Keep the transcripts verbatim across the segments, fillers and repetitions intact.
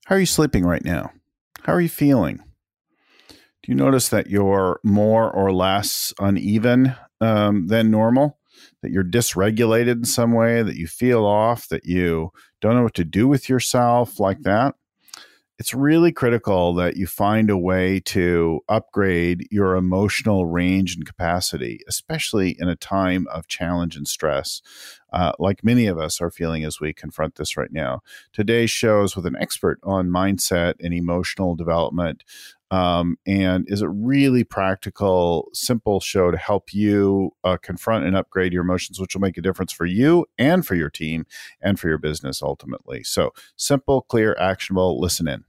How are you sleeping right now? How are you feeling? Do you notice that you're more or less uneven um, than normal? That you're dysregulated in some way, that you feel off, that you don't know what to do with yourself like that? It's really critical that you find a way to upgrade your emotional range and capacity, especially in a time of challenge and stress, uh, like many of us are feeling as we confront this right now. Today's show is with an expert on mindset and emotional development, um, and is a really practical, simple show to help you uh, confront and upgrade your emotions, which will make a difference for you and for your team and for your business ultimately. So simple, clear, actionable. Listen in.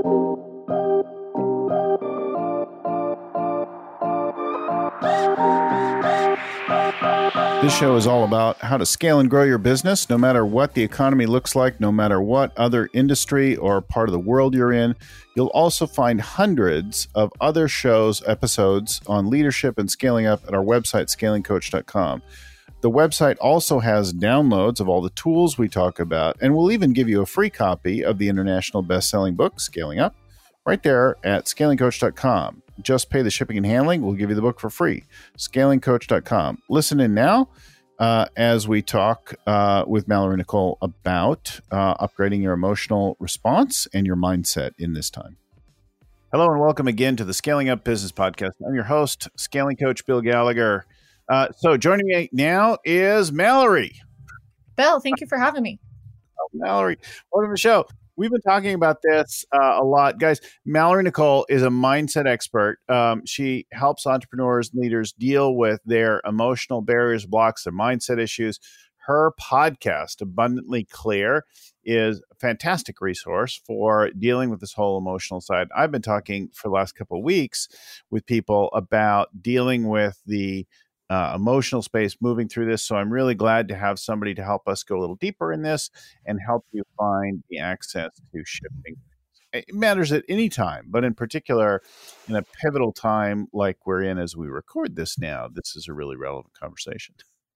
This show is all about how to scale and grow your business, no matter what the economy looks like, no matter what other industry or part of the world you're in. You'll also find hundreds of other shows, episodes on leadership and scaling up at our website, scaling coach dot com. The website also has downloads of all the tools we talk about, and we'll even give you a free copy of the international best-selling book, Scaling Up, right there at scaling coach dot com. Just pay the shipping and handling. We'll give you the book for free. scaling coach dot com. Listen in now uh, as we talk uh, with Mallory Nicole about uh, upgrading your emotional response and your mindset in this time. Hello and welcome again to the Scaling Up Business Podcast. I'm your host, Scaling Coach Bill Gallagher. Uh, so joining me now is Mallory. Bill, thank you for having me. Oh, Mallory, welcome to the show. We've been talking about this uh, a lot. Guys, Mallory Nicole is a mindset expert. Um, she helps entrepreneurs and leaders deal with their emotional barriers, blocks, their mindset issues. Her podcast, Abundantly Clear, is a fantastic resource for dealing with this whole emotional side. I've been talking for the last couple of weeks with people about dealing with the Uh, emotional space moving through this. So I'm really glad to have somebody to help us go a little deeper in this and help you find the access to shifting. It matters at any time, but in particular, in a pivotal time like we're in as we record this now, this is a really relevant conversation.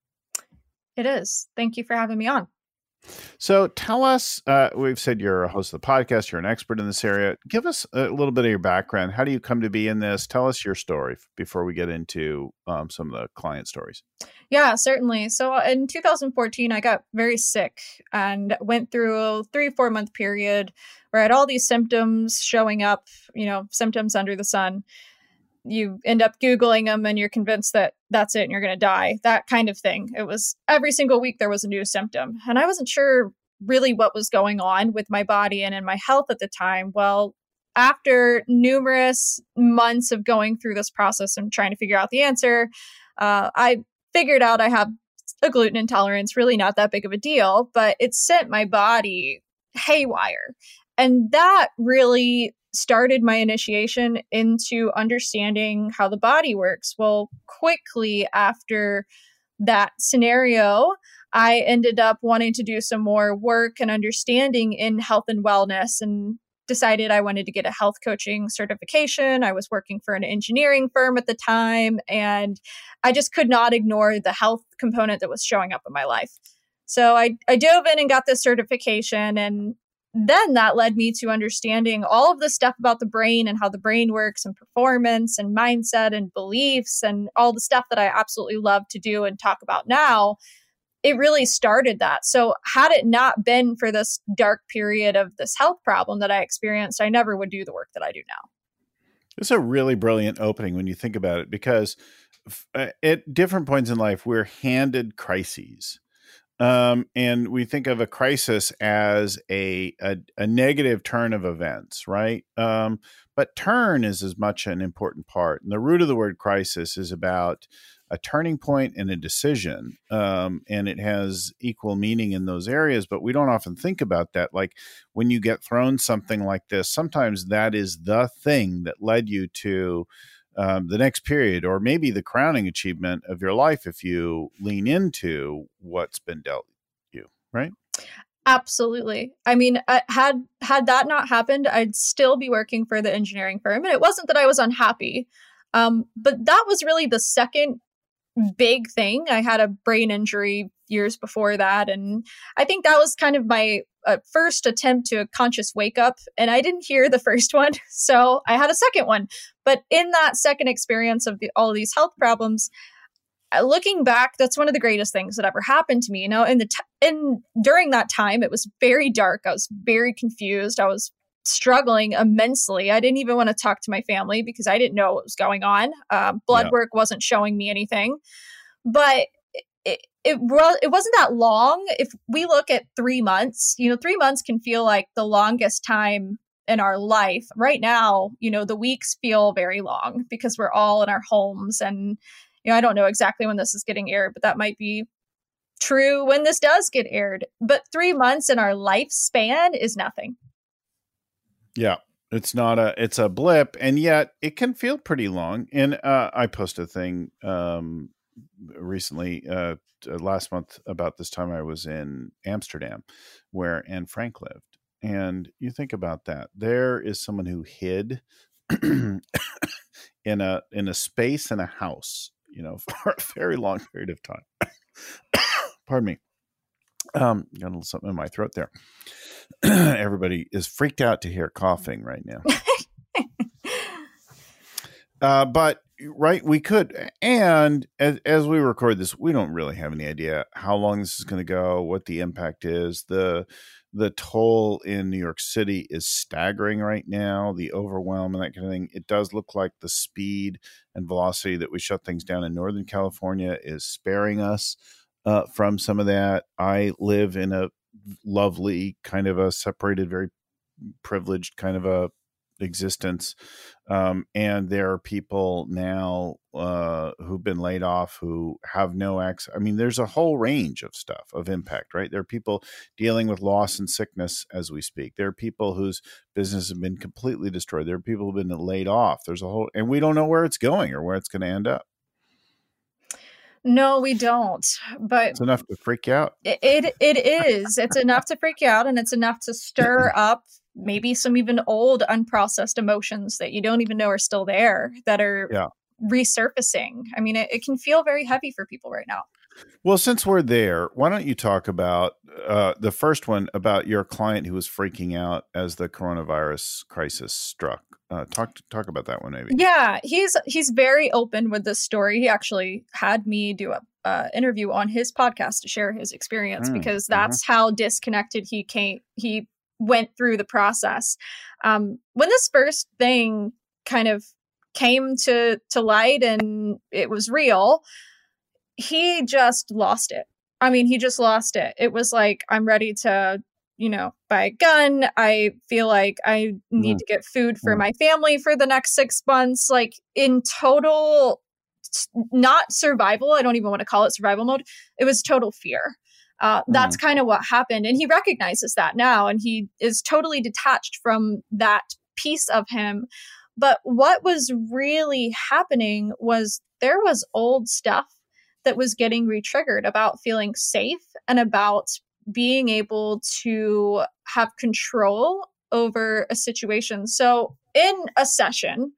It is. Thank you for having me on. So tell us, uh, we've said you're a host of the podcast, you're an expert in this area. Give us a little bit of your background. How do you come to be in this? Tell us your story before we get into um, some of the client stories. Yeah, certainly. So in two thousand fourteen, I got very sick and went through a three, four month period where I had all these symptoms showing up, you know, symptoms under the sun. You end up Googling them and you're convinced that that's it and you're going to die, that kind of thing. It was every single week there was a new symptom. And I wasn't sure really what was going on with my body and in my health at the time. Well, after numerous months of going through this process and trying to figure out the answer, uh, I figured out I have a gluten intolerance, really not that big of a deal, but it sent my body haywire. And that really started my initiation into understanding how the body works. Well, quickly after that scenario, I ended up wanting to do some more work and understanding in health and wellness and decided I wanted to get a health coaching certification. I was working for an engineering firm at the time, and I just could not ignore the health component that was showing up in my life. So I, I dove in and got this certification, and then that led me to understanding all of the stuff about the brain and how the brain works and performance and mindset and beliefs and all the stuff that I absolutely love to do and talk about now. It really started that. So had it not been for this dark period of this health problem that I experienced, I never would do the work that I do now. It's a really brilliant opening when you think about it, because at different points in life, we're handed crises. Um, and we think of a crisis as a, a, a negative turn of events, right? Um, but turn is as much an important part. And the root of the word crisis is about a turning point and a decision. Um, and it has equal meaning in those areas, but we don't often think about that. Like when you get thrown something like this, sometimes that is the thing that led you to Um, the next period, or maybe the crowning achievement of your life if you lean into what's been dealt you, right? Absolutely. I mean, I, had had that not happened, I'd still be working for the engineering firm. And it wasn't that I was unhappy, um, but that was really the second big thing. I had a brain injury years before that. And I think that was kind of my uh, first attempt to a conscious wake up. And I didn't hear the first one. So I had a second one. But in that second experience of the, all of these health problems, uh, looking back, that's one of the greatest things that ever happened to me. You know, in the t- in during that time, it was very dark. I was very confused. I was struggling immensely. I didn't even want to talk to my family because I didn't know what was going on. Uh, blood Yeah. work wasn't showing me anything. But it, it, well, it wasn't that long. If we look at three months, you know, three months can feel like the longest time in our life. Right now, you know, the weeks feel very long because we're all in our homes. And, you know, I don't know exactly when this is getting aired, but that might be true when this does get aired. But three months in our lifespan is nothing. Yeah. It's not a, it's a blip, and yet it can feel pretty long. And uh, I posted a thing um, recently, uh, last month, about this time I was in Amsterdam, where Anne Frank lived. And you think about that. There is someone who hid in a in a space in a house, you know, for a very long period of time. Pardon me. Um, got a little something in my throat there. Everybody is freaked out to hear coughing right now. uh, but right, we could. And as, as we record this, we don't really have any idea how long this is going to go, what the impact is. The the toll in New York City is staggering right now, the overwhelm and that kind of thing. It does look like the speed and velocity that we shut things down in Northern California is sparing us uh, from some of that. I live in a lovely kind of a separated, very privileged kind of a existence. Um, and there are people now uh, who've been laid off who have no access. I mean, there's a whole range of stuff of impact, right? There are people dealing with loss and sickness as we speak. There are people whose business have been completely destroyed. There are people who've been laid off. There's a whole, and we don't know where it's going or where it's going to end up. No, we don't. But it's enough to freak you out. It, it it is. It's enough to freak you out, and it's enough to stir up maybe some even old unprocessed emotions that you don't even know are still there that are yeah. resurfacing. I mean, it, it can feel very heavy for people right now. Well, since we're there, why don't you talk about uh, the first one about your client who was freaking out as the coronavirus crisis struck? Uh, talk talk about that one, maybe. Yeah, he's he's very open with this story. He actually had me do a uh, interview on his podcast to share his experience mm, because that's mm-hmm. how disconnected he came. He went through the process. Um, when this first thing kind of came to to light and it was real, he just lost it. I mean, he just lost it. It was like, I'm ready to, you know, buy a gun. I feel like I need mm. to get food for mm. my family for the next six months. Like in total, not survival. I don't even want to call it survival mode. It was total fear. Uh, that's mm. kind of what happened. And he recognizes that now. And he is totally detached from that piece of him. But what was really happening was there was old stuff that was getting re-triggered about feeling safe and about being able to have control over a situation. So in a session,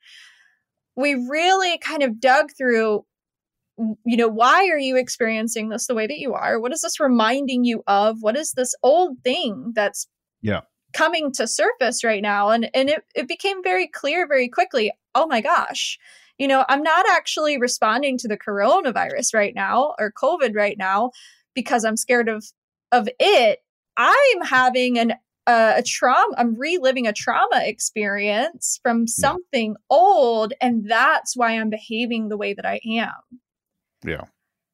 we really kind of dug through, you know, why are you experiencing this the way that you are? What is this reminding you of? What is this old thing that's yeah. coming to surface right now? And, and it, it became very clear very quickly, oh my gosh, you know, I'm not actually responding to the coronavirus right now or COVID right now because I'm scared of of it. I'm having an uh, a trauma. I'm reliving a trauma experience from something yeah. old, and that's why I'm behaving the way that I am. Yeah.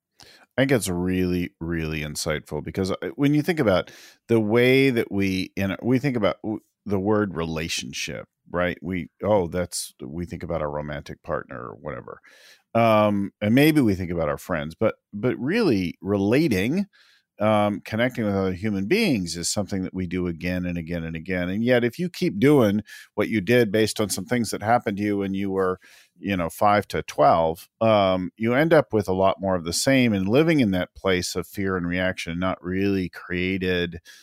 I think it's really, really insightful because when you think about the way that we, in we think about the word relationship, right? We, oh, that's, we think about our romantic partner or whatever. Um, and maybe we think about our friends, but, but really relating, um, connecting with other human beings is something that we do again and again and again. And yet if you keep doing what you did based on some things that happened to you when you were, you know, five to twelve, um, you end up with a lot more of the same and living in that place of fear and reaction, not really created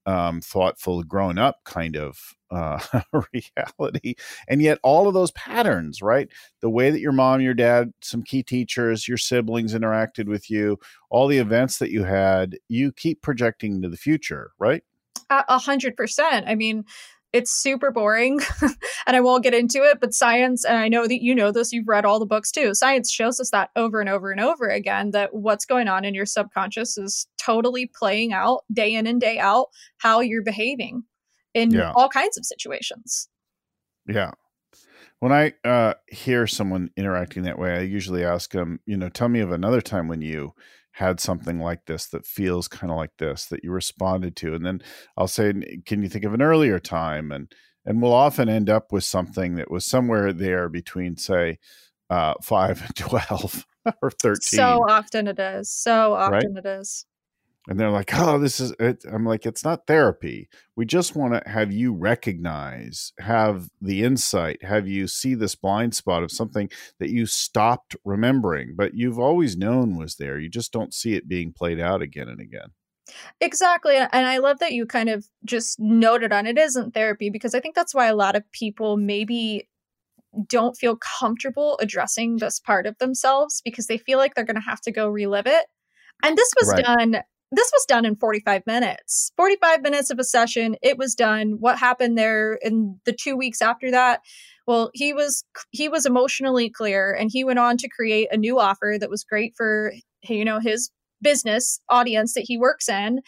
um, thoughtful, grown up kind of uh, reality. And yet all of those patterns, right? The way that your mom, your dad, some key teachers, your siblings interacted with you, all the events that you had, you keep projecting into the future, right? A a hundred percent. I mean, it's super boring and I won't get into it, but science, and I know that you know this, you've read all the books too. Science shows us that over and over and over again, that what's going on in your subconscious is totally playing out day in and day out how you're behaving in Yeah. all kinds of situations. Yeah. When I uh, hear someone interacting that way, I usually ask them, you know, tell me of another time when you had something like this that feels kind of like this that you responded to. And then I'll say, can you think of an earlier time? And and we'll often end up with something that was somewhere there between, say, uh, five and twelve or thirteen. So often it is. So often Right? it is. And they're like, oh, this is it. I'm like, it's not therapy. We just want to have you recognize, have the insight, have you see this blind spot of something that you stopped remembering, but you've always known was there. You just don't see it being played out again and again. Exactly. And I love that you kind of just noted on it isn't therapy, because I think that's why a lot of people maybe don't feel comfortable addressing this part of themselves, because they feel like they're going to have to go relive it. And this was Right. done. This was done in forty-five minutes, forty-five minutes of a session. It was done. What happened there in the two weeks after that? Well, he was, he was emotionally clear, and he went on to create a new offer that was great for, you know, his business audience that he works in.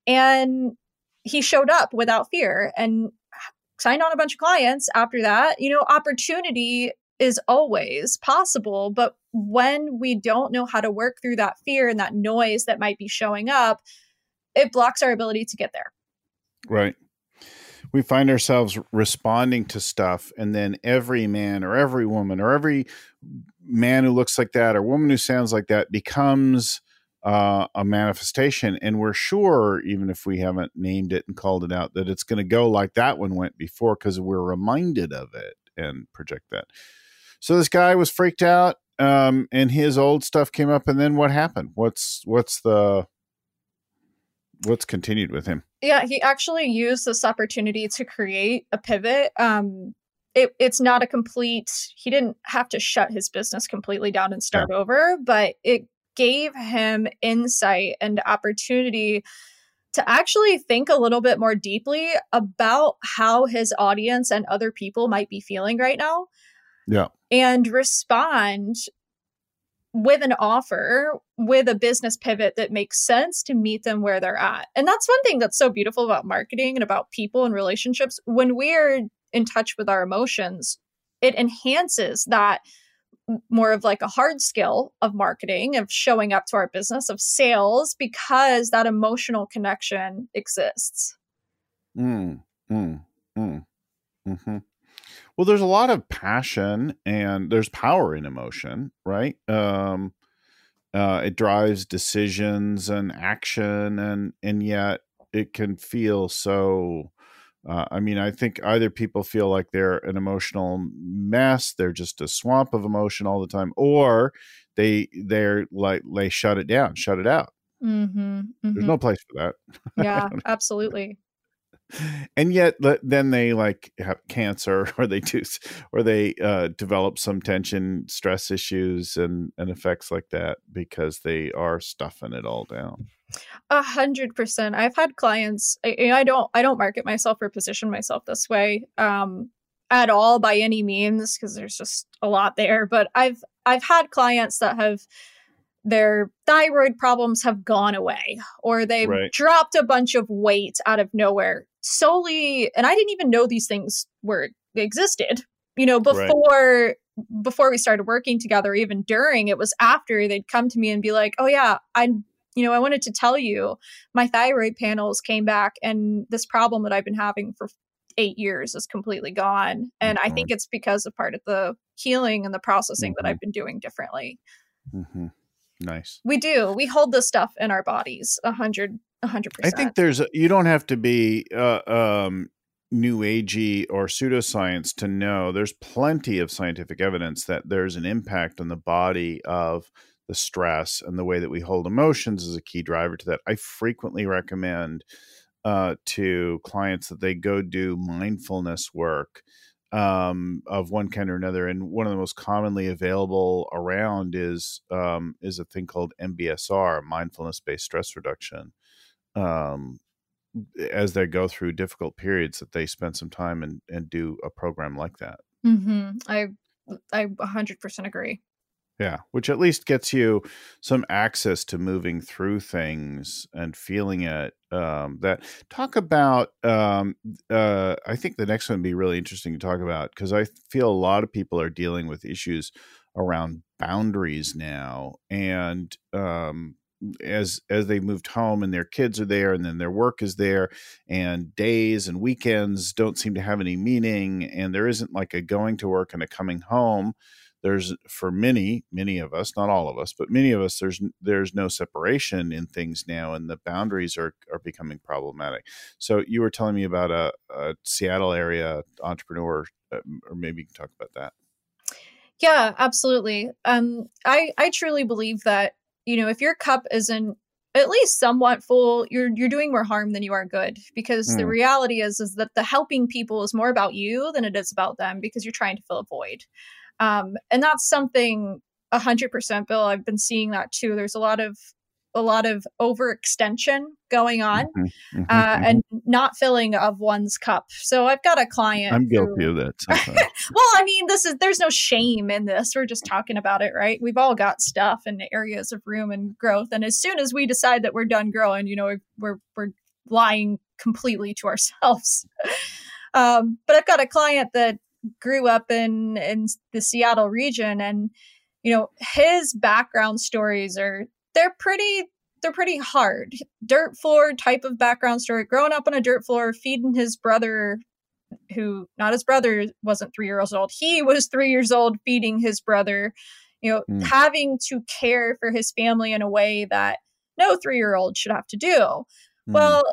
And he showed up without fear and signed on a bunch of clients after that. You know, opportunity is always possible, but when we don't know how to work through that fear and that noise that might be showing up, it blocks our ability to get there. Right. We find ourselves responding to stuff, and then every man or every woman or every man who looks like that or woman who sounds like that becomes uh, a manifestation. And we're sure, even if we haven't named it and called it out, that it's going to go like that one went before, because we're reminded of it and project that. So this guy was freaked out, um, and his old stuff came up. And then what happened? What's what's the what's continued with him? Yeah, he actually used this opportunity to create a pivot. Um, it, it's not a complete, he didn't have to shut his business completely down and start Yeah. over, but it gave him insight and opportunity to actually think a little bit more deeply about how his audience and other people might be feeling right now. Yeah. And respond with an offer, with a business pivot that makes sense to meet them where they're at. And that's one thing that's so beautiful about marketing and about people and relationships. When we're in touch with our emotions, it enhances that more of like a hard skill of marketing, of showing up to our business, of sales, because that emotional connection exists. Mm, mm, mm, mm-hmm. Well, there's a lot of passion and there's power in emotion, right? Um, uh, it drives decisions and action, and and yet it can feel so. Uh, I mean, I think either people feel like they're an emotional mess, they're just a swamp of emotion all the time, or they they're like they shut it down, shut it out. Mm-hmm, There's mm-hmm. no place for that. Yeah, absolutely. And yet then they like have cancer, or they do, or they uh, develop some tension, stress issues and, and effects like that, because they are stuffing it all down. A hundred percent. I've had clients, I, I don't, I don't market myself or position myself this way um, at all by any means, because there's just a lot there. But I've, I've had clients that have, their thyroid problems have gone away, or they've Right. dropped a bunch of weight out of nowhere solely. And I didn't even know these things were existed, you know, before, right. before we started working together. Even during, it was after they'd come to me and be like, oh yeah, I, you know, I wanted to tell you my thyroid panels came back, and this problem that I've been having for eight years is completely gone. And mm-hmm. I think it's because of part of the healing and the processing mm-hmm. that I've been doing differently. Mm-hmm. Nice. We do. We hold this stuff in our bodies a hundred, a hundred percent. I think there's, a, you don't have to be uh, um, new agey or pseudoscience to know there's plenty of scientific evidence that there's an impact on the body of the stress, and the way that we hold emotions is a key driver to that. I frequently recommend uh, to clients that they go do mindfulness work um, of one kind or another. And one of the most commonly available around is um, is a thing called M B S R, mindfulness-based stress reduction. Um, as they go through difficult periods, that they spend some time and, and do a program like that. Mm-hmm. I I one hundred percent agree. Yeah, which at least gets you some access to moving through things and feeling it. Um, that talk about. Um, uh, I think the next one would be really interesting to talk about, because I feel a lot of people are dealing with issues around boundaries now, and um, as as they moved home and their kids are there, and then their work is there, and days and weekends don't seem to have any meaning, and there isn't like a going to work and a coming home. There's, for many, many of us, not all of us, but many of us, there's there's no separation in things now, and the boundaries are are becoming problematic. So you were telling me about a, a Seattle area entrepreneur, uh, or maybe you can talk about that. Yeah, absolutely. Um, I I truly believe that, you know, if your cup isn't at least somewhat full, you're you're doing more harm than you are good. Because mm. the reality is is that the helping people is more about you than it is about them, because you're trying to fill a void. Um, and that's something a hundred percent, Bill. I've been seeing that too. There's a lot of a lot of overextension going on, mm-hmm, mm-hmm, uh, mm-hmm. and not filling of one's cup. So I've got a client. I'm guilty who, of that sometimes. Well, I mean, this is there's no shame in this. We're just talking about it, right? We've all got stuff and areas of room and growth. And as soon as we decide that we're done growing, you know, we're we're lying completely to ourselves. um, but I've got a client that grew up in in the Seattle region, and you know, his background stories are they're pretty they're pretty hard. Dirt floor type of background story, growing up on a dirt floor, feeding his brother, who not his brother wasn't three years old, he was three years old, feeding his brother, you know, mm. having to care for his family in a way that no three-year-old should have to do. Mm. Well,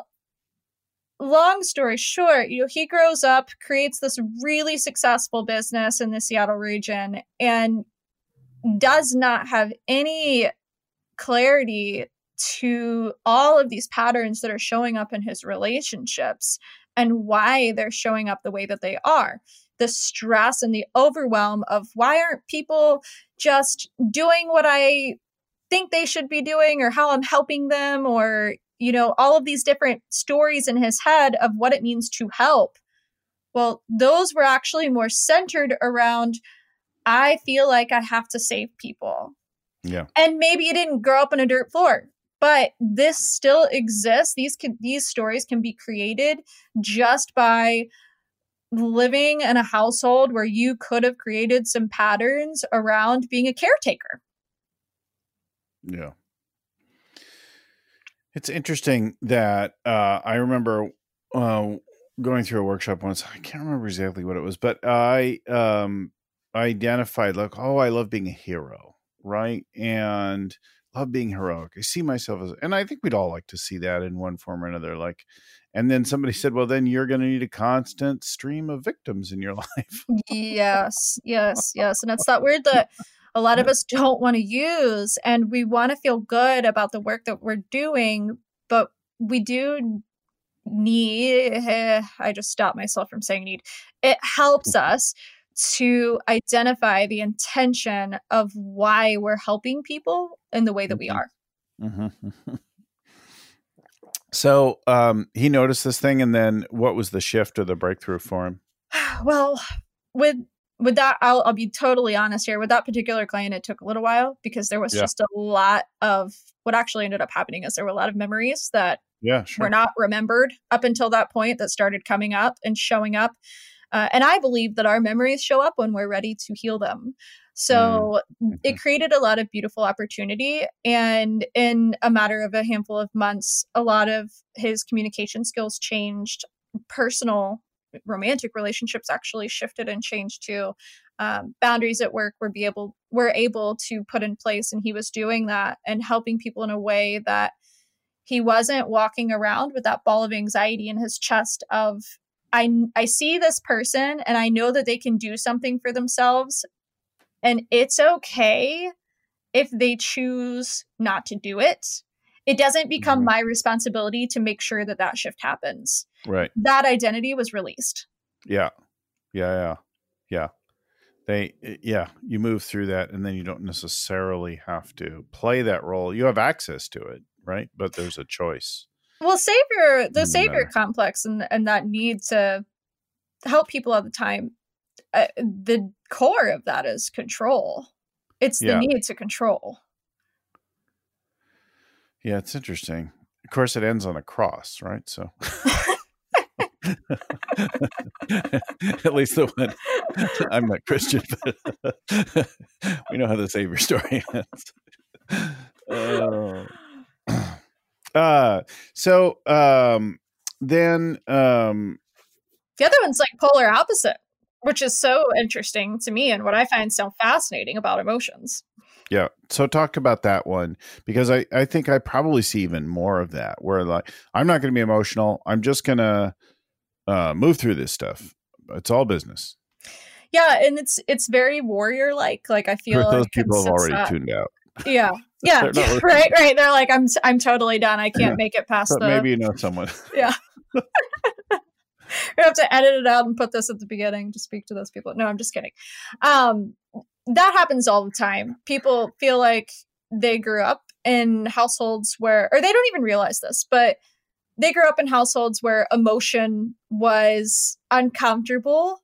long story short, you know, he grows up, creates this really successful business in the Seattle region, and does not have any clarity to all of these patterns that are showing up in his relationships and why they're showing up the way that they are. The stress and the overwhelm of why aren't people just doing what I think they should be doing, or how I'm helping them, or you know, all of these different stories in his head of what it means to help. Well, those were actually more centered around, I feel like I have to save people. Yeah. And maybe you didn't grow up on a dirt floor, but this still exists. These can, these stories can be created just by living in a household where you could have created some patterns around being a caretaker. Yeah. It's interesting that uh, I remember uh, going through a workshop once. I can't remember exactly what it was, but I um, identified like, oh, I love being a hero, right? And love being heroic. I see myself as, and I think we'd all like to see that in one form or another. Like, and then somebody said, well, then you're going to need a constant stream of victims in your life. Yes, yes, yes. And it's that word that a lot of us don't want to use, and we want to feel good about the work that we're doing, but we do need, I just stopped myself from saying need. It helps us to identify the intention of why we're helping people in the way that we are. Mm-hmm. So um, he noticed this thing, and then what was the shift or the breakthrough for him? Well, with with that, I'll, I'll be totally honest here. With that particular client, it took a little while, because there was yeah. just a lot of what actually ended up happening is there were a lot of memories that yeah, sure. were not remembered up until that point that started coming up and showing up. Uh, and I believe that our memories show up when we're ready to heal them. So mm-hmm. it created a lot of beautiful opportunity. And in a matter of a handful of months, a lot of his communication skills changed. Personal romantic relationships actually shifted and changed too. Um, boundaries at work were be able were able to put in place, and he was doing that and helping people in a way that he wasn't walking around with that ball of anxiety in his chest of, I, I see this person and I know that they can do something for themselves, and it's okay if they choose not to do it. It doesn't become Mhm. my responsibility to make sure that that shift happens. Right. That identity was released. Yeah. Yeah. Yeah. Yeah. They, yeah, you move through that and then you don't necessarily have to play that role. You have access to it, right? But there's a choice. Well, savior, the No savior matter. complex and, and that need to help people all the time, uh, the core of that is control. It's the Yeah. need to control. Yeah, it's interesting. Of course, it ends on a cross, right? So, at least the one I'm not Christian, but we know how the Savior story ends. Uh, uh, so um, then um, The other one's like polar opposite, which is so interesting to me and what I find so fascinating about emotions. Yeah. So talk about that one, because I, I think I probably see even more of that where like, I'm not going to be emotional. I'm just going to uh, move through this stuff. It's all business. Yeah. And it's, it's very warrior like, like I feel Those like people have already that. tuned out. Yeah. Yeah. Really- right. Right. They're like, I'm, I'm totally done. I can't make it past but the, maybe you know someone. yeah. We have to edit it out and put this at the beginning to speak to those people. No, I'm just kidding. Um, that happens all the time. People feel like they grew up in households where, or they don't even realize this, but they grew up in households where emotion was uncomfortable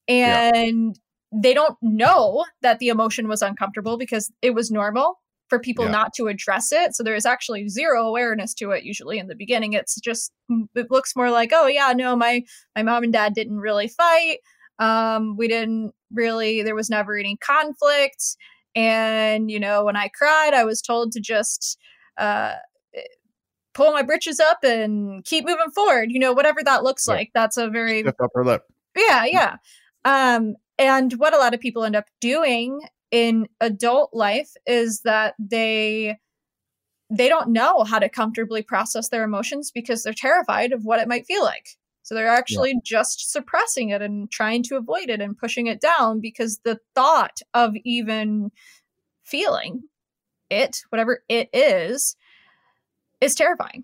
and yeah. they don't know that the emotion was uncomfortable because it was normal for people yeah. not to address it. So there is actually zero awareness to it usually in the beginning. It's just, it looks more like, oh yeah, no, my, my mom and dad didn't really fight. Um, we didn't really, there was never any conflict. And, you know, when I cried, I was told to just uh, pull my britches up and keep moving forward, you know, whatever that looks yeah. like. That's a very, stiff upper lip. Yeah, yeah. Um, and what a lot of people end up doing in adult life is that they they don't know how to comfortably process their emotions because they're terrified of what it might feel like. So they're actually yeah. just suppressing it and trying to avoid it and pushing it down because the thought of even feeling it, whatever it is, is terrifying.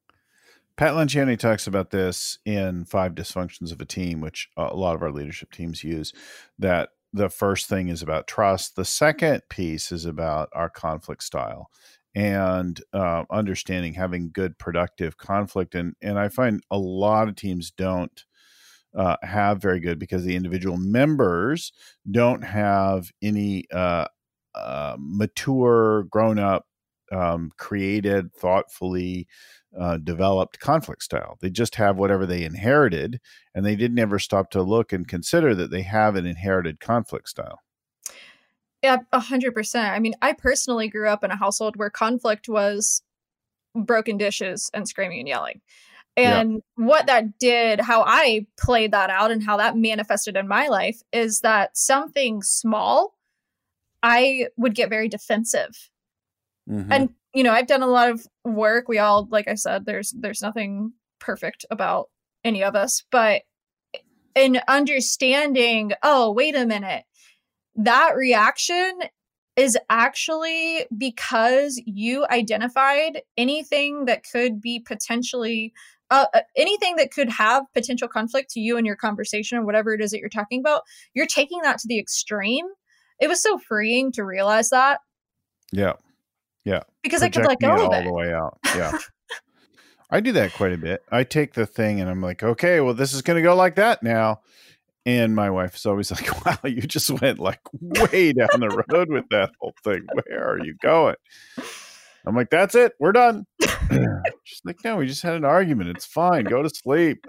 Pat Lencioni talks about this in Five Dysfunctions of a Team, which a lot of our leadership teams use, that the first thing is about trust. The second piece is about our conflict style and uh, understanding, having good, productive conflict. And, and I find a lot of teams don't uh, have very good because the individual members don't have any uh, uh, mature, grown up, um, created, thoughtfully uh, developed conflict style. They just have whatever they inherited, and they didn't ever stop to look and consider that they have an inherited conflict style. Yeah, a hundred percent. I mean, I personally grew up in a household where conflict was broken dishes and screaming and yelling. And yeah. what that did, how I played that out and how that manifested in my life is that something small, I would get very defensive. Mm-hmm. And, you know, I've done a lot of work. We all, like I said, there's there's nothing perfect about any of us. But in understanding, oh, wait a minute, that reaction is actually because you identified anything that could be potentially, uh, anything that could have potential conflict to you in your conversation or whatever it is that you're talking about. You're taking that to the extreme. It was so freeing to realize that. Yeah. Yeah. Because Projecting I could let go of all it. the way out. Yeah. I do that quite a bit. I take the thing and I'm like, okay, well, this is going to go like that now. And my wife is always like, wow, you just went like way down the road with that whole thing. Where are you going? I'm like, that's it. We're done. She's like, no, we just had an argument. It's fine. Go to sleep.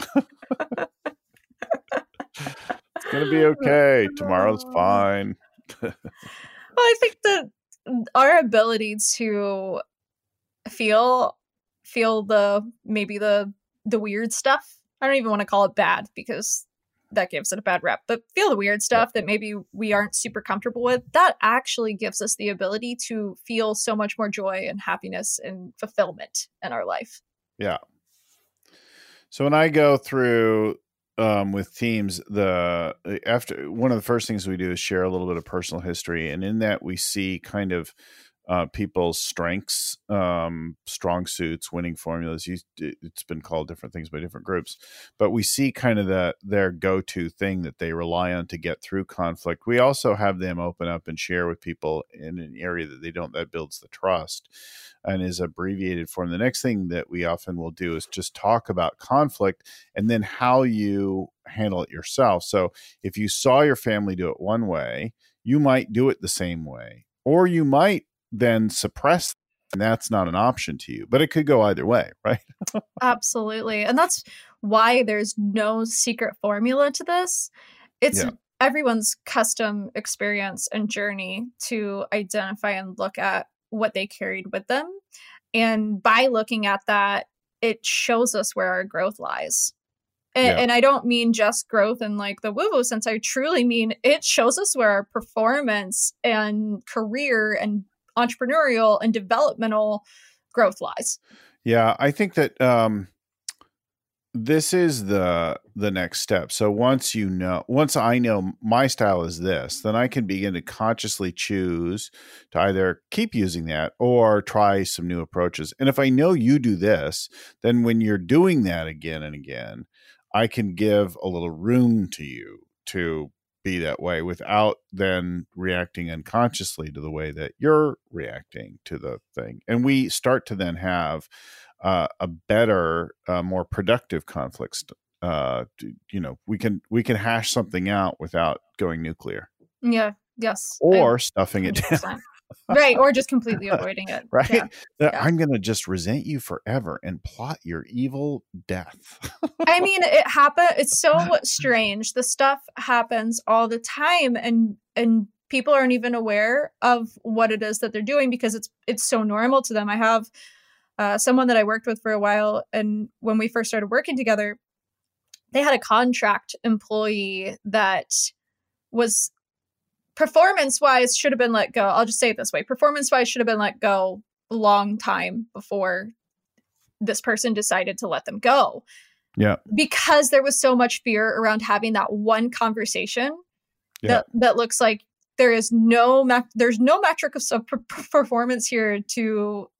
It's going to be okay. Tomorrow's fine. Well, I think that our ability to feel, feel the, maybe the, the weird stuff. I don't even want to call it bad because that gives it a bad rep, but feel the weird stuff yeah. that maybe we aren't super comfortable with. That actually gives us the ability to feel so much more joy and happiness and fulfillment in our life. Yeah. So when I go through um, with teams, the after one of the first things we do is share a little bit of personal history, and in that we see kind of uh, people's strengths, um, strong suits, winning formulas. You, it's been called different things by different groups, but we see kind of the, their go-to thing that they rely on to get through conflict. We also have them open up and share with people in an area that they don't, that builds the trust and is abbreviated form. The next thing that we often will do is just talk about conflict and then how you handle it yourself. So if you saw your family do it one way, you might do it the same way, or you might then suppress, and that's not an option to you, but it could go either way, right? Absolutely. And that's why there's no secret formula to this. It's yeah. everyone's custom experience and journey to identify and look at what they carried with them. And by looking at that, it shows us where our growth lies. And, yeah. and I don't mean just growth in like the woo-woo sense. I truly mean it shows us where our performance and career and entrepreneurial and developmental growth lies. Yeah, I think that um, this is the the next step. So once you know, once I know my style is this, then I can begin to consciously choose to either keep using that or try some new approaches. And if I know you do this, then when you're doing that again and again, I can give a little room to you to be that way without then reacting unconsciously to the way that you're reacting to the thing. And we start to then have uh, a better, uh, more productive conflicts. Uh, you know, we can, we can hash something out without going nuclear. Yeah. Yes. Or I, stuffing it down. Right. Or just completely avoiding it. Right. Yeah. Yeah. Yeah. I'm going to just resent you forever and plot your evil death. I mean, it happens. It's so strange. The stuff happens all the time, and, and people aren't even aware of what it is that they're doing because it's, it's so normal to them. I have uh, someone that I worked with for a while. And when we first started working together, they had a contract employee that was performance-wise should have been let go. I'll just say it this way. Performance-wise should have been let go a long time before this person decided to let them go. Yeah. Because there was so much fear around having that one conversation yeah. that, that looks like there is no, me- there's no metric of sub- performance here to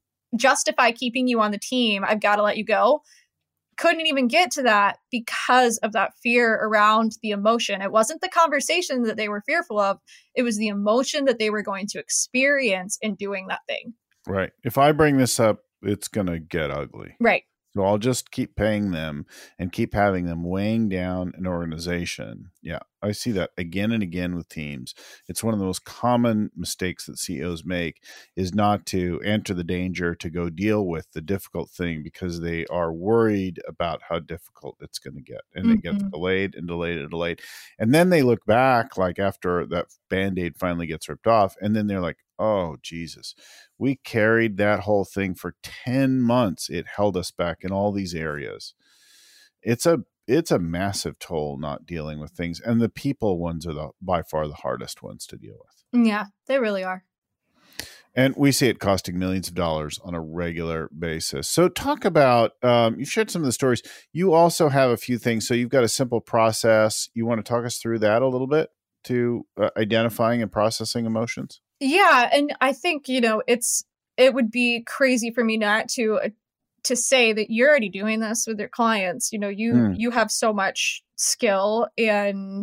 justify keeping you on the team. I've got to let you go. Couldn't even get to that because of that fear around the emotion. It wasn't the conversation that they were fearful of. It was the emotion that they were going to experience in doing that thing. Right. If I bring this up, it's going to get ugly. Right. So I'll just keep paying them and keep having them weighing down an organization. Yeah, I see that again and again with teams. It's one of the most common mistakes that C E Os make is not to enter the danger to go deal with the difficult thing because they are worried about how difficult it's going to get. And mm-hmm. it gets delayed and delayed and delayed. And then they look back like after that Band-Aid finally gets ripped off. And then they're like, oh, Jesus, we carried that whole thing for ten months. It held us back in all these areas. It's a it's a massive toll not dealing with things. And the people ones are the by far the hardest ones to deal with. Yeah, they really are. And we see it costing millions of dollars on a regular basis. So talk about, um, you've shared some of the stories. You also have a few things. So you've got a simple process. You want to talk us through that a little bit to uh, identifying and processing emotions? Yeah. And I think, you know, it's, it would be crazy for me not to, uh, to say that you're already doing this with your clients. You know, you, mm. you have so much skill and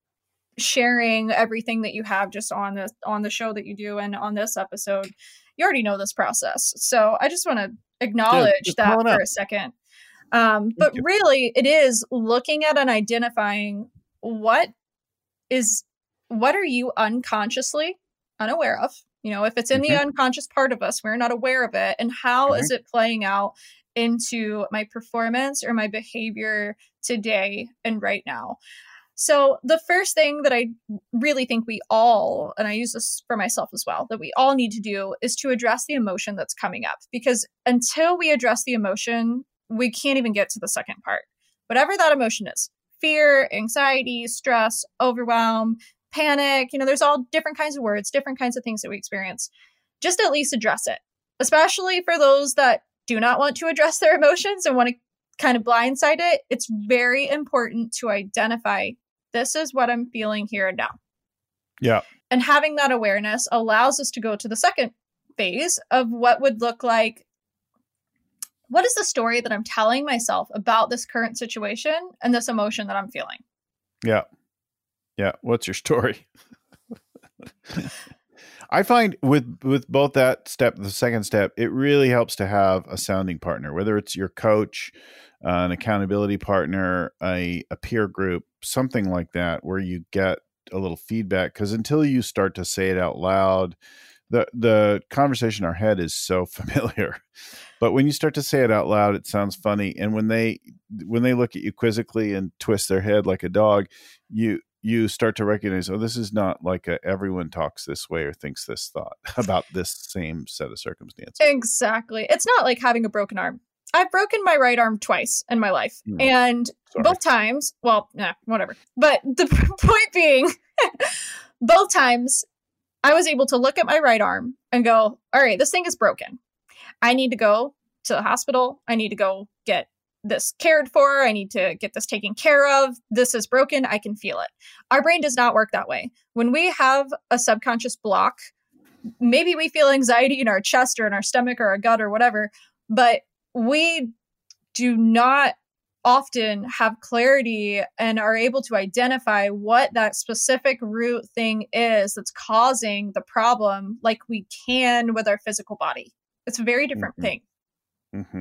sharing everything that you have just on this, on the show that you do. And on this episode, you already know this process. So I just want to acknowledge yeah, that for up. a second. Um, but you. really it is looking at and identifying what is, what are you unconsciously unaware of? You know, if it's in mm-hmm. the unconscious part of us, we're not aware of it. And how mm-hmm. is it playing out into my performance or my behavior today and right now? So the first thing that I really think we all, and I use this for myself as well, that we all need to do is to address the emotion that's coming up. Because until we address the emotion, we can't even get to the second part. Whatever that emotion is, fear, anxiety, stress, overwhelm, panic, you know, there's all different kinds of words, different kinds of things that we experience. Just at least address it, especially for those that do not want to address their emotions and want to kind of blindside it. It's very important to identify, this is what I'm feeling here and now. Yeah. And having that awareness allows us to go to the second phase of what would look like, what is the story that I'm telling myself about this current situation and this emotion that I'm feeling? Yeah. Yeah. What's your story? I find with with both that step, the second step, it really helps to have a sounding partner, whether it's your coach, uh, an accountability partner, a, a peer group, something like that, where you get a little feedback. Because until you start to say it out loud, the the conversation in our head is so familiar. But when you start to say it out loud, it sounds funny. And when they when they look at you quizzically and twist their head like a dog, you you start to recognize, oh, this is not like a, everyone talks this way or thinks this thought about this same set of circumstances. Exactly. It's not like having a broken arm. I've broken my right arm twice in my life. Mm. And Sorry. both times, well, nah, whatever. But the point being, both times I was able to look at my right arm and go, all right, this thing is broken. I need to go to the hospital. I need to go get this cared for. I need to get this taken care of. This is broken. I can feel it. Our brain does not work that way. When we have a subconscious block, maybe we feel anxiety in our chest or in our stomach or our gut or whatever, but we do not often have clarity and are able to identify what that specific root thing is that's causing the problem, like we can with our physical body. It's a very different mm-hmm. thing. Mm-hmm.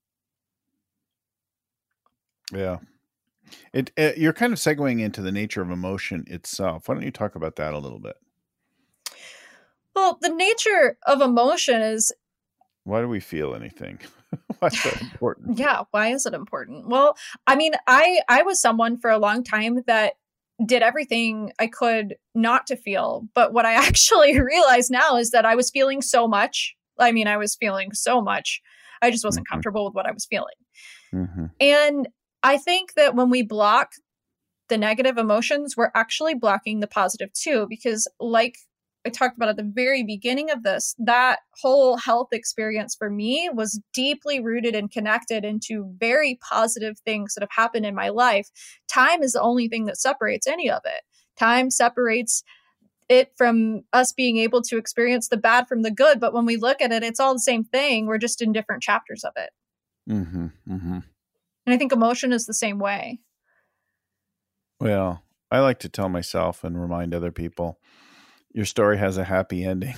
Yeah. It, it you're kind of segueing into the nature of emotion itself. Why don't you talk about that a little bit? Well, the nature of emotion is, why do we feel anything? Why is that important? Yeah, why is it important? Well, I mean, I I was someone for a long time that did everything I could not to feel, but what I actually realize now is that I was feeling so much. I mean, I was feeling so much. I just wasn't mm-hmm. comfortable with what I was feeling. Mm-hmm. And I think that when we block the negative emotions, we're actually blocking the positive too, because like I talked about at the very beginning of this, that whole health experience for me was deeply rooted and connected into very positive things that have happened in my life. Time is the only thing that separates any of it. Time separates it from us being able to experience the bad from the good. But when we look at it, it's all the same thing. We're just in different chapters of it. Mm-hmm, mm-hmm. And I think emotion is the same way. Well, I like to tell myself and remind other people, your story has a happy ending.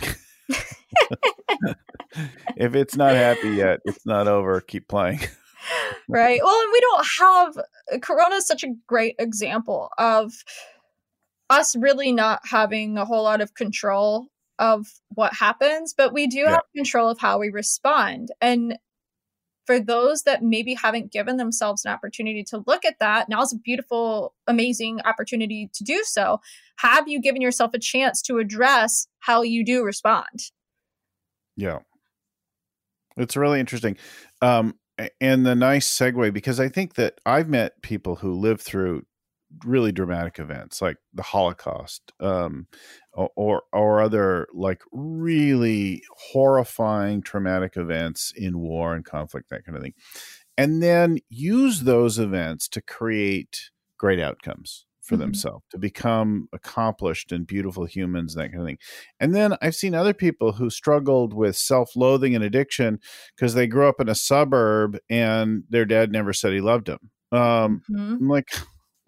If it's not happy yet, it's not over. Keep playing. Right. Well, and we don't have, Corona is such a great example of us really not having a whole lot of control of what happens, but we do yeah. have control of how we respond. And for those that maybe haven't given themselves an opportunity to look at that, now's a beautiful, amazing opportunity to do so. Have you given yourself a chance to address how you do respond? Yeah. It's really interesting. Um, and the nice segue, because I think that I've met people who live through really dramatic events like the Holocaust, um, or, or other like really horrifying traumatic events in war and conflict, that kind of thing. And then use those events to create great outcomes for mm-hmm. themselves, to become accomplished and beautiful humans, that kind of thing. And then I've seen other people who struggled with self-loathing and addiction because they grew up in a suburb and their dad never said he loved them. Um, mm-hmm. I'm like,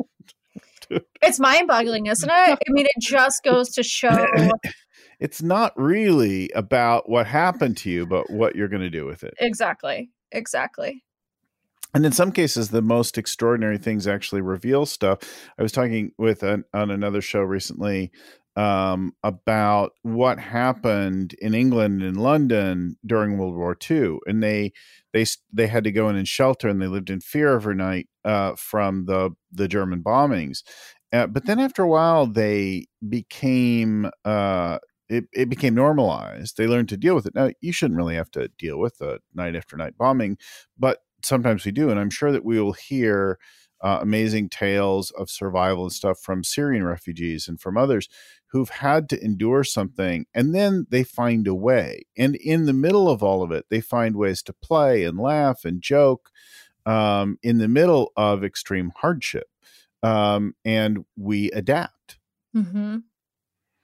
it's mind-boggling, isn't it? I mean, it just goes to show. It's not really about what happened to you, but what you're going to do with it. Exactly. Exactly. And in some cases, the most extraordinary things actually reveal stuff. I was talking with an, on another show recently um, about what happened in England and London during World War Two, and they they they had to go in and shelter, and they lived in fear overnight uh, from the the German bombings. Uh, but then after a while, they became uh, it, it became normalized. They learned to deal with it. Now, you shouldn't really have to deal with a night after night bombing, but sometimes we do, and I'm sure that we will hear uh, amazing tales of survival and stuff from Syrian refugees and from others who've had to endure something, and then they find a way. And in the middle of all of it, they find ways to play and laugh and joke um, in the middle of extreme hardship. Um, and we adapt. Mm-hmm.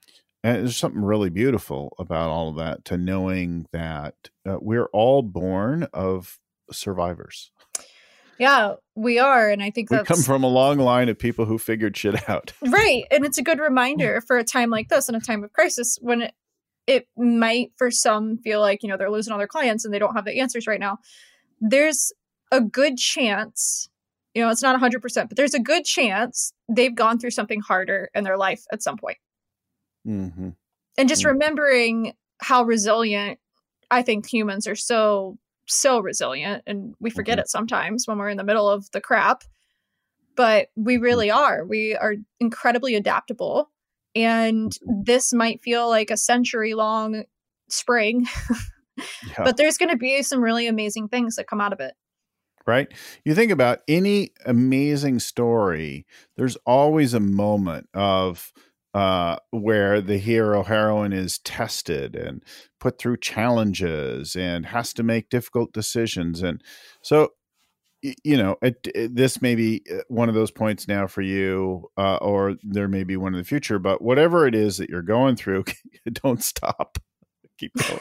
And there's something really beautiful about all of that, to knowing that uh, we're all born of survivors. Yeah, we are. And I think We that's come from a long line of people who figured shit out. right. And it's a good reminder for a time like this, in a time of crisis, when it, it might for some feel like, you know, they're losing all their clients and they don't have the answers right now. There's a good chance, you know, it's not one hundred percent, but there's a good chance they've gone through something harder in their life at some point. Mm-hmm. And just Mm-hmm. remembering how resilient, I think humans are so, so resilient. And we forget Mm-hmm. it sometimes when we're in the middle of the crap. But we really are. We are incredibly adaptable. And this might feel like a century long spring, Yeah. but there's going to be some really amazing things that come out of it. Right? You think about any amazing story, there's always a moment of uh, where the hero heroine is tested and put through challenges and has to make difficult decisions. And so, y- you know, it, it, this may be one of those points now for you, uh, or there may be one in the future, but whatever it is that you're going through, don't stop. Keep going.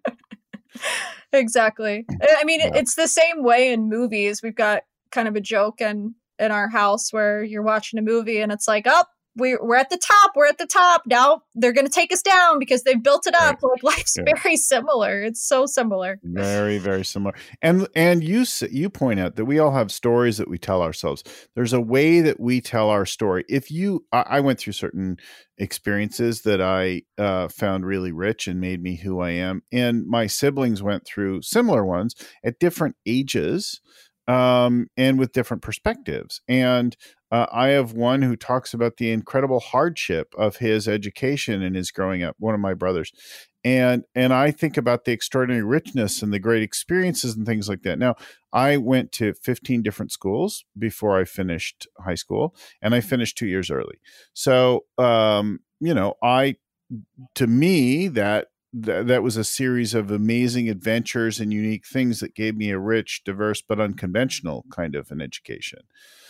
Exactly. I mean, Yeah. it's the same way in movies. We've got kind of a joke in, in our house where you're watching a movie and it's like, oh, we're, we're at the top. We're at the top. Now they're going to take us down because they've built it up. Right. Like life's Yeah. very similar. It's so similar. Very, very similar. And and you s- you point out that we all have stories that we tell ourselves. There's a way that we tell our story. If you, I, I went through certain experiences that I uh, found really rich and made me who I am, and my siblings went through similar ones at different ages, um, and with different perspectives. And uh, I have one who talks about the incredible hardship of his education and his growing up. One of my brothers. And and I think about the extraordinary richness and the great experiences and things like that. Now, I went to fifteen different schools before I finished high school, and I finished two years early. So, um, you know, I to me that th- that was a series of amazing adventures and unique things that gave me a rich, diverse, but unconventional kind of an education.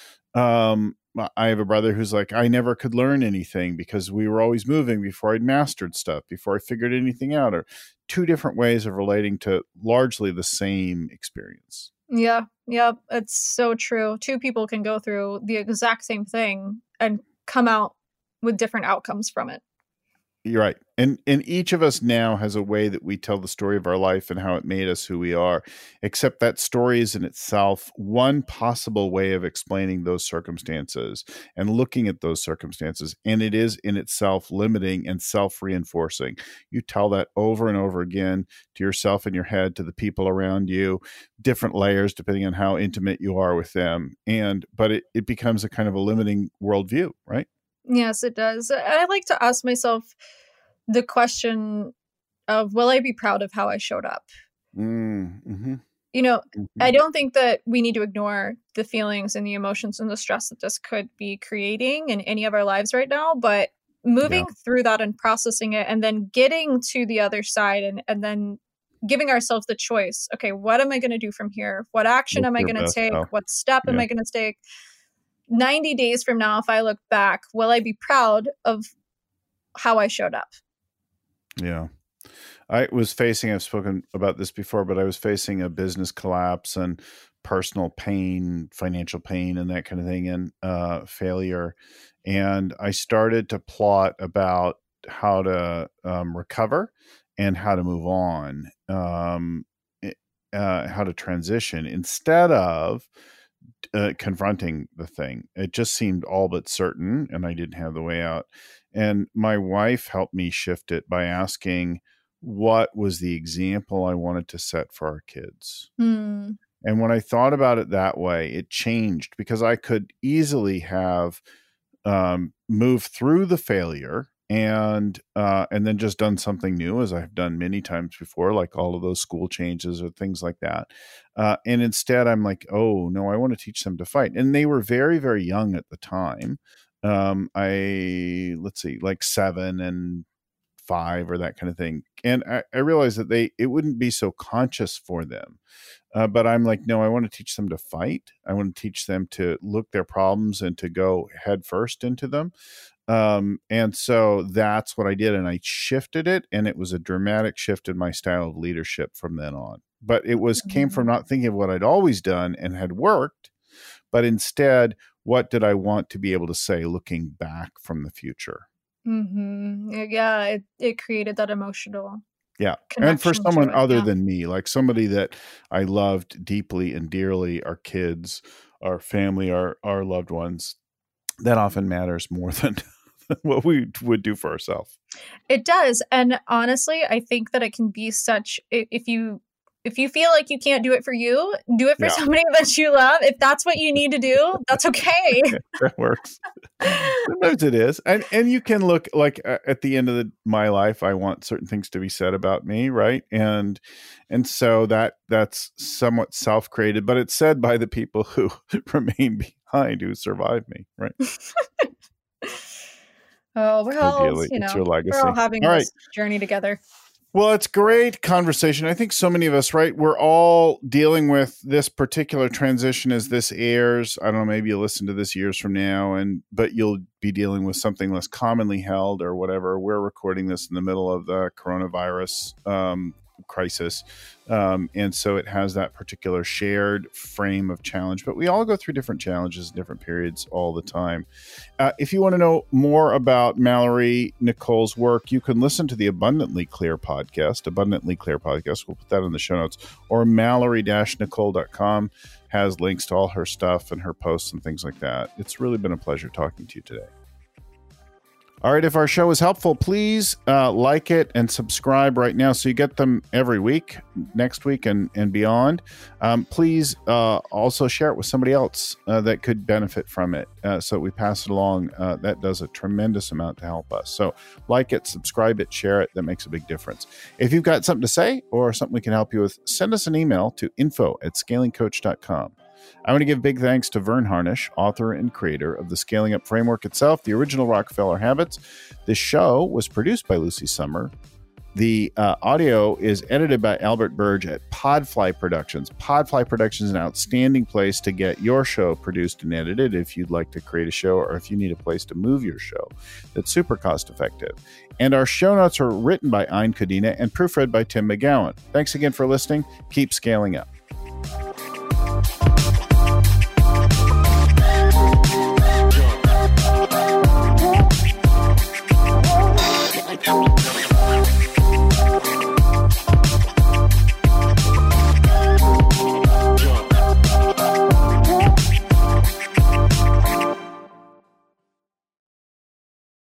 Um, I have a brother who's like, I never could learn anything because we were always moving before I'd mastered stuff, before I figured anything out, or two different ways of relating to largely the same experience. Yeah. Yeah. It's so true. Two people can go through the exact same thing and come out with different outcomes from it. You're right. And and each of us now has a way that we tell the story of our life and how it made us who we are, except that story is in itself one possible way of explaining those circumstances and looking at those circumstances. And it is in itself limiting and self-reinforcing. You tell that over and over again to yourself in your head, to the people around you, different layers depending on how intimate you are with them. And but it, it becomes a kind of a limiting worldview, right? Yes, it does. I like to ask myself the question of, will I be proud of how I showed up? Mm-hmm. You know, Mm-hmm. I don't think that we need to ignore the feelings and the emotions and the stress that this could be creating in any of our lives right now, but moving Yeah. through that and processing it and then getting to the other side and, and then giving ourselves the choice. Okay, what am I going to do from here? What action Look am I your going to best take? self. What step am Yeah. I going to take? ninety days from now, if I look back, will I be proud of how I showed up? Yeah. I was facing, I've spoken about this before, but I was facing a business collapse and personal pain, financial pain, and that kind of thing, and uh, failure. And I started to plot about how to um, recover and how to move on, um, it- uh, how to transition instead of uh, confronting the thing. It just seemed all but certain, and I didn't have the way out. And my wife helped me shift it by asking, what was the example I wanted to set for our kids? Hmm. And when I thought about it that way, it changed, because I could easily have um, moved through the failure and uh, and then just done something new, as I've done many times before, like all of those school changes or things like that. Uh, and instead, I'm like, oh no, I want to teach them to fight. And they were very, very young at the time. Um, I let's see, like seven and five or that kind of thing. And I, I realized that they, it wouldn't be so conscious for them. Uh, but I'm like, no, I want to teach them to fight. I want to teach them to look their problems and to go head first into them. Um, and so that's what I did. And I shifted it. And it was a dramatic shift in my style of leadership from then on. But it was mm-hmm. came from not thinking of what I'd always done and had worked, but instead, what did I want to be able to say looking back from the future? Mm-hmm. Yeah, it, it created that emotional Yeah. And for someone it, other yeah. than me, like somebody that I loved deeply and dearly, our kids, our family, our, our loved ones, that often matters more than what we would do for ourselves. It does. And honestly, I think that it can be such, if you, if you feel like you can't do it for you, do it for yeah. somebody that you love. If that's what you need to do, that's okay. That works. Sometimes it is. And and you can look like uh, at the end of the, my life, I want certain things to be said about me. Right. And, and so that that's somewhat self-created, but it's said by the people who remain behind, who survived me. Right. Oh, we're all, Ideally, you know, it's your legacy. we're all having all this right. journey together. Well, it's great conversation. I think so many of us, right? We're all dealing with this particular transition as this airs. I don't know, maybe you'll listen to this years from now, and but you'll be dealing with something less commonly held or whatever. We're recording this in the middle of the coronavirus um, crisis. Um, and so it has that particular shared frame of challenge, but we all go through different challenges in different periods all the time. Uh, if you want to know more about Mallory Nicole's work, you can listen to the Abundantly Clear podcast, Abundantly Clear podcast. We'll put that in the show notes, or mallory dash nicole dot com has links to all her stuff and her posts and things like that. It's really been a pleasure talking to you today. All right, if our show is helpful, please uh, like it and subscribe right now so you get them every week, next week and, and beyond. Um, please uh, also share it with somebody else uh, that could benefit from it uh, so we pass it along. Uh, that does a tremendous amount to help us. So like it, subscribe it, share it. That makes a big difference. If you've got something to say or something we can help you with, send us an email to info at scaling coach dot com. I want to give big thanks to Verne Harnish, author and creator of the Scaling Up Framework itself, the original Rockefeller Habits. This show was produced by Lucy Summer. The uh, audio is edited by Albert Burge at Podfly Productions. Podfly Productions is an outstanding place to get your show produced and edited if you'd like to create a show or if you need a place to move your show. That's super cost effective. And our show notes are written by Ayn Kadina and proofread by Tim McGowan. Thanks again for listening. Keep scaling up.